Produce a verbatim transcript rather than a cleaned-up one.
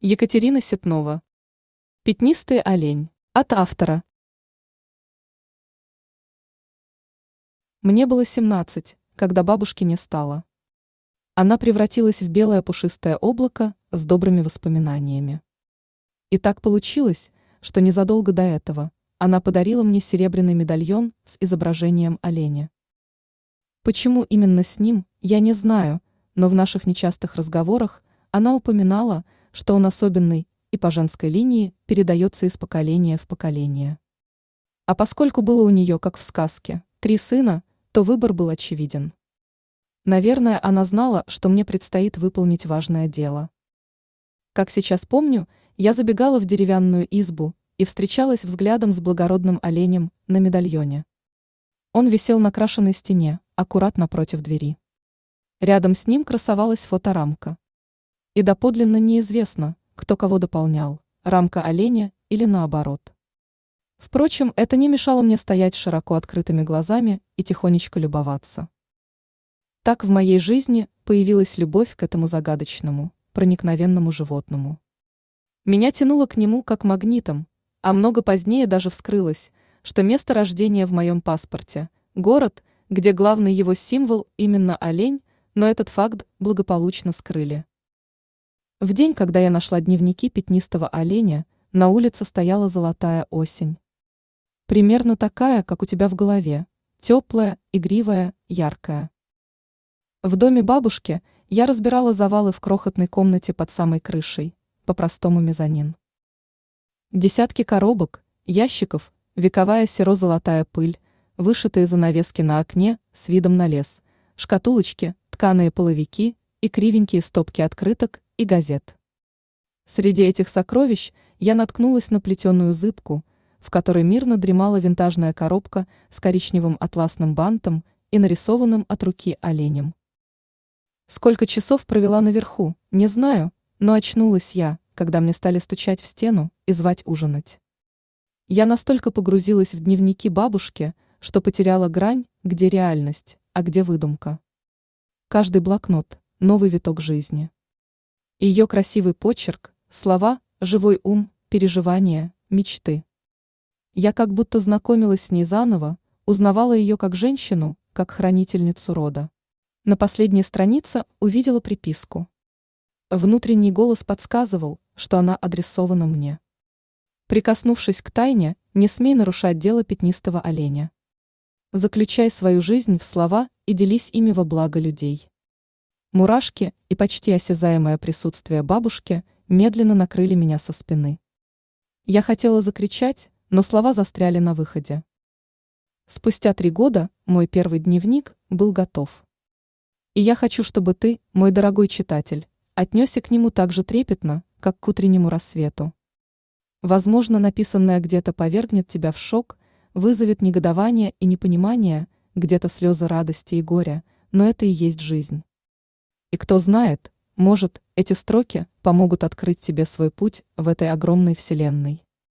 Екатерина Ситнова. Пятнистый олень. От автора. Мне было семнадцать, когда бабушки не стало. Она превратилась в белое пушистое облако с добрыми воспоминаниями. И так получилось, что незадолго до этого она подарила мне серебряный медальон с изображением оленя. Почему именно с ним, я не знаю, но в наших нечастых разговорах она упоминала, что он особенный и по женской линии передается из поколения в поколение. А поскольку было у нее, как в сказке, три сына, то выбор был очевиден. Наверное, она знала, что мне предстоит выполнить важное дело. Как сейчас помню, я забегала в деревянную избу и встречалась взглядом с благородным оленем на медальоне. Он висел на крашеной стене, аккурат напротив двери. Рядом с ним красовалась фоторамка. И доподлинно неизвестно, кто кого дополнял, рамка оленя или наоборот. Впрочем, это не мешало мне стоять с широко открытыми глазами и тихонечко любоваться. Так в моей жизни появилась любовь к этому загадочному, проникновенному животному. Меня тянуло к нему как магнитом, а много позднее даже вскрылось, что место рождения в моем паспорте – город, где главный его символ именно олень, но этот факт благополучно скрыли. В день, когда я нашла дневники пятнистого оленя, на улице стояла золотая осень. Примерно такая, как у тебя в голове, теплая, игривая, яркая. В доме бабушки я разбирала завалы в крохотной комнате под самой крышей, по-простому мезонин. Десятки коробок, ящиков, вековая серо-золотая пыль, вышитые занавески на окне с видом на лес, шкатулочки, тканые половики и кривенькие стопки открыток и газет. Среди этих сокровищ я наткнулась на плетеную зыбку, в которой мирно дремала винтажная коробка с коричневым атласным бантом и нарисованным от руки оленем. Сколько часов провела наверху, не знаю, но очнулась я, когда мне стали стучать в стену и звать ужинать. Я настолько погрузилась в дневники бабушки, что потеряла грань, где реальность, а где выдумка. Каждый блокнот – новый виток жизни. Ее красивый почерк, слова, живой ум, переживания, мечты. Я как будто знакомилась с ней заново, узнавала ее как женщину, как хранительницу рода. На последней странице увидела приписку. Внутренний голос подсказывал, что она адресована мне. Прикоснувшись к тайне, не смей нарушать дело пятнистого оленя. Заключай свою жизнь в слова и делись ими во благо людей. Мурашки и почти осязаемое присутствие бабушки медленно накрыли меня со спины. Я хотела закричать, но слова застряли на выходе. Спустя три года мой первый дневник был готов. И я хочу, чтобы ты, мой дорогой читатель, отнесся к нему так же трепетно, как к утреннему рассвету. Возможно, написанное где-то повергнет тебя в шок, вызовет негодование и непонимание, где-то слезы радости и горя, но это и есть жизнь. И кто знает, может, эти строки помогут открыть тебе свой путь в этой огромной вселенной.